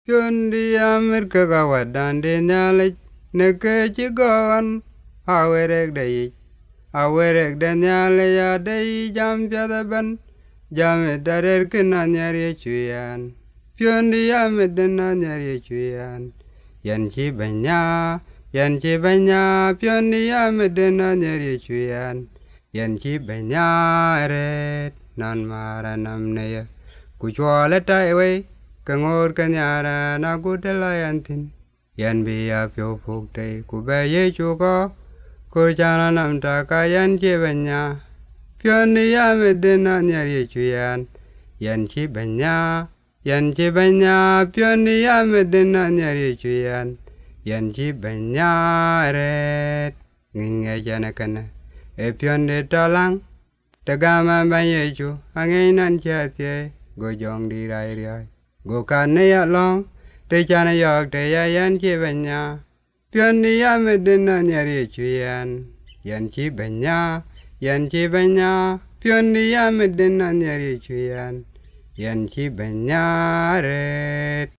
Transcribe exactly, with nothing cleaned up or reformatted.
Pion di amir kagawadan de nyalik neke chigon awerek de awerek de nyale ya de jam piadaban jam darer kena nyari chuyan pion di amir de nyari chuyan yan chi banya yan chi banya pion di amir de nyari chuyan yan chi banya ret nan mara namne ya kuchwala taiwe kangor kanyara na gudela yantin yan biya pyo phukte kubaye chuko ko jana namta kayan jebanya pion ya medena nyari chuyan yan chibanya yan chibanya pion ya medena nyari chuyan yan chibanya ret nginge jana kana e pion de talang tagama baye chu angainan chatie go jong di rai rai go kane ya long te chana yok te ya yan chi banya pion ni ya medena nyari chuyan yan chi banya yan chi banya pion ni ya medena nyari chuyan yan chi banya ret